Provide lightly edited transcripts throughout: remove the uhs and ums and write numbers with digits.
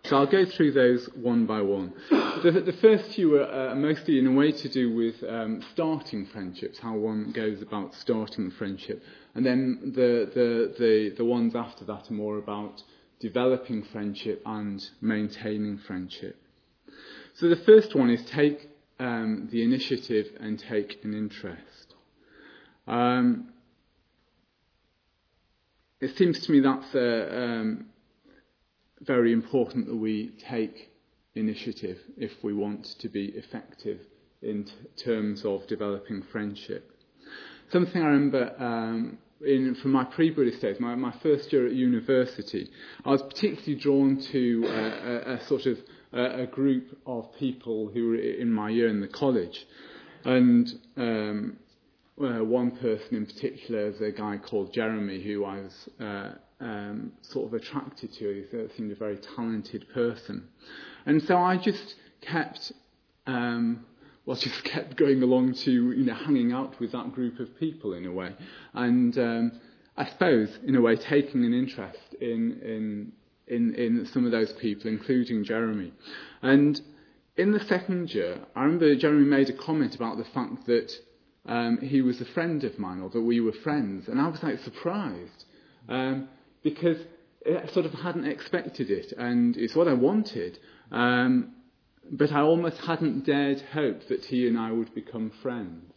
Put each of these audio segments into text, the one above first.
So I'll go through those one by one. The first few are mostly in a way to do with starting friendships, how one goes about starting a friendship. And then the ones after that are more about developing friendship and maintaining friendship. So the first one is take the initiative and take an interest. It seems to me that's very important that we take initiative if we want to be effective in terms of developing friendship. Something I remember from my pre-Buddhist days, my first year at university, I was particularly drawn to a sort of a group of people who were in my year in the college. And one person in particular is a guy called Jeremy, who I was sort of attracted to. He seemed a very talented person. And so I just kept going along to, hanging out with that group of people in a way. And I suppose, in a way, taking an interest in some of those people, including Jeremy. And in the second year, I remember Jeremy made a comment about the fact that he was a friend of mine, or that we were friends. And I was surprised, because I sort of hadn't expected it, and it's what I wanted. But I almost hadn't dared hope that he and I would become friends.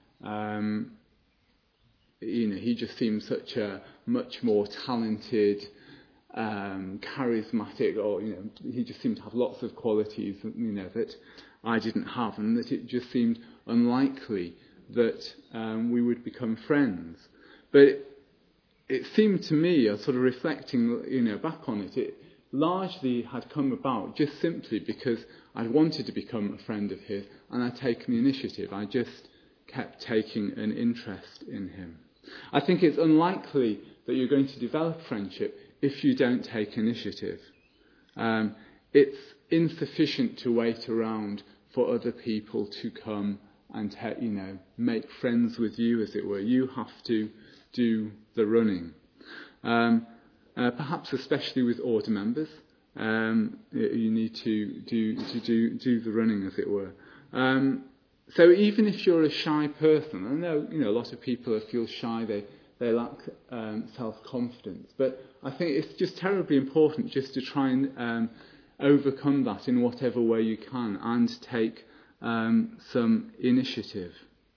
He just seemed such a much more talented, charismatic, or he just seemed to have lots of qualities that I didn't have, and that it just seemed unlikely that we would become friends. But it seemed to me, I was sort of reflecting, back on it, it largely had come about just simply because I wanted to become a friend of his, and I'd taken the initiative. I just kept taking an interest in him. I think it's unlikely that you're going to develop friendship if you don't take initiative. It's insufficient to wait around for other people to come and make friends with you, as it were. You have to do the running. Perhaps especially with order members, you need to do the running, as it were. So even if you're a shy person, I know a lot of people feel shy, they lack self-confidence, but I think it's just terribly important just to try and overcome that in whatever way you can, and take some initiative.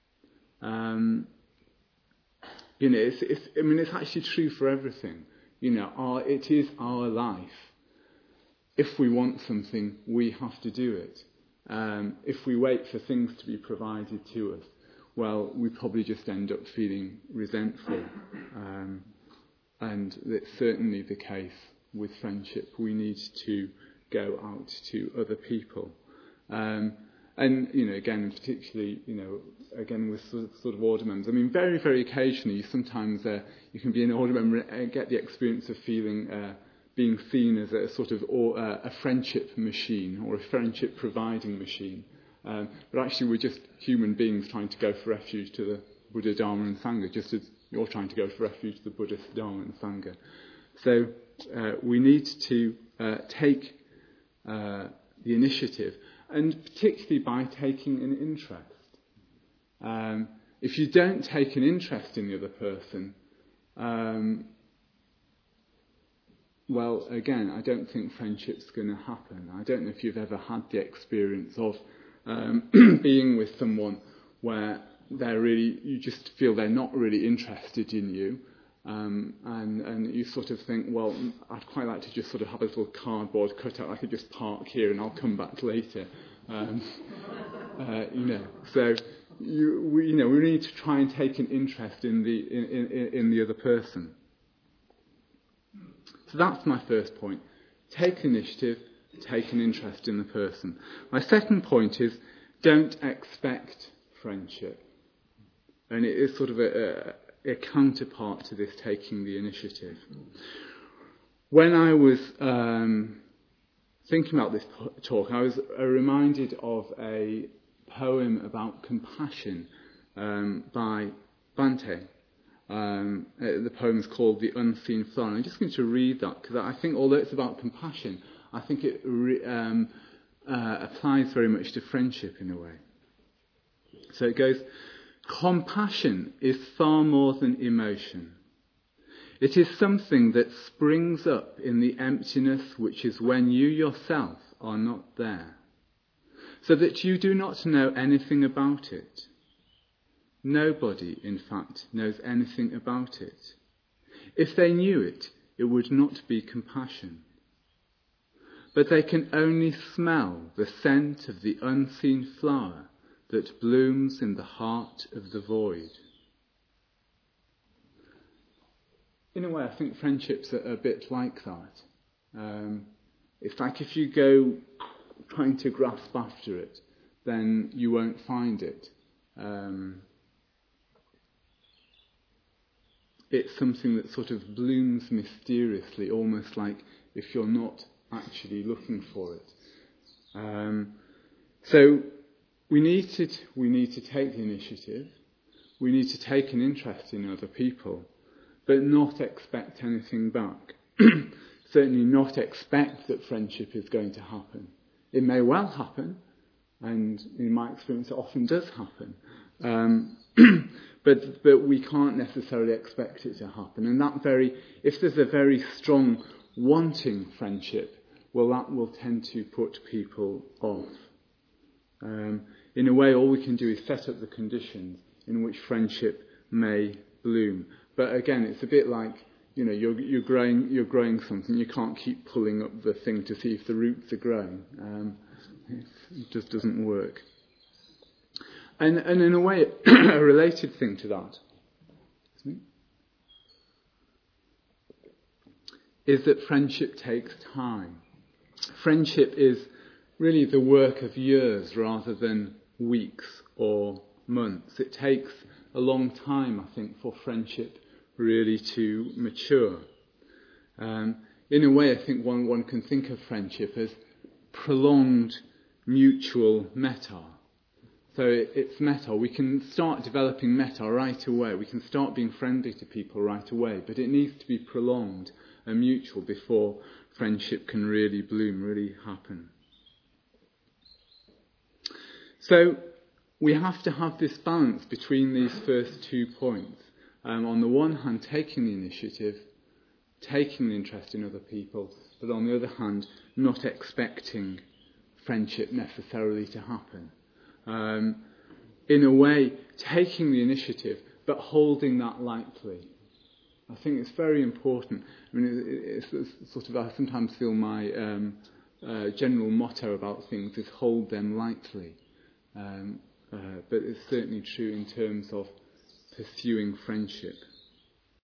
It's actually true for everything. It is our life. If we want something, we have to do it. If we wait for things to be provided to us, well, we probably just end up feeling resentful. And that's certainly the case with friendship. We need to go out to other people. And, again, particularly, again, with sort of order members. Very, very occasionally, sometimes you can be an order member and get the experience of feeling, being seen as a sort of a friendship machine, or a friendship providing machine. But actually we're just human beings trying to go for refuge to the Buddha, Dharma and Sangha, just as you're trying to go for refuge to the Buddha, Dharma and Sangha. So we need to take the initiative, and particularly by taking an interest. If you don't take an interest in the other person, well, again, I don't think friendship's going to happen. I don't know if you've ever had the experience of being with someone where you just feel they're not really interested in you, and you sort of think, well, I'd quite like to just sort of have a little cardboard cutout. I could just park here and I'll come back later. So we need to try and take an interest in the other person. So that's my first point. Take initiative, take an interest in the person. My second point is, don't expect friendship. And it is sort of a counterpart to this taking the initiative. When I was thinking about this talk, I was reminded of a poem about compassion by Bhante. The poem is called The Unseen Flower. And I'm just going to read that, because I think although it's about compassion, I think it applies very much to friendship in a way. So it goes, compassion is far more than emotion. It is something that springs up in the emptiness which is when you yourself are not there, so that you do not know anything about it. Nobody, in fact, knows anything about it. If they knew it, it would not be compassion. But they can only smell the scent of the unseen flower that blooms in the heart of the void. In a way, I think friendships are a bit like that. It's like if you go trying to grasp after it, then you won't find it. It's something that sort of blooms mysteriously, almost like if you're not actually looking for it. So we need to take the initiative. We need to take an interest in other people, but not expect anything back. Certainly not expect that friendship is going to happen. It may well happen, and in my experience it often does happen. But we can't necessarily expect it to happen. And if there's a very strong wanting friendship, well, that will tend to put people off. In a way, all we can do is set up the conditions in which friendship may bloom. But again, it's a bit like, you're growing something. You can't keep pulling up the thing to see if the roots are growing. It just doesn't work. And in a way, a related thing to that is that friendship takes time. Friendship is really the work of years rather than weeks or months. It takes a long time, I think, for friendship really to mature. In a way, I think one can think of friendship as prolonged mutual metta. So it's metta. We can start developing metta right away. We can start being friendly to people right away, but it needs to be prolonged and mutual before friendship can really bloom, really happen. So we have to have this balance between these first 2 points. On the one hand, taking the initiative, taking the interest in other people, but on the other hand, not expecting friendship necessarily to happen. In a way, taking the initiative, but holding that lightly. I think it's very important. I mean, it's sort of, I sometimes feel my general motto about things is hold them lightly. But it's certainly true in terms of pursuing friendship.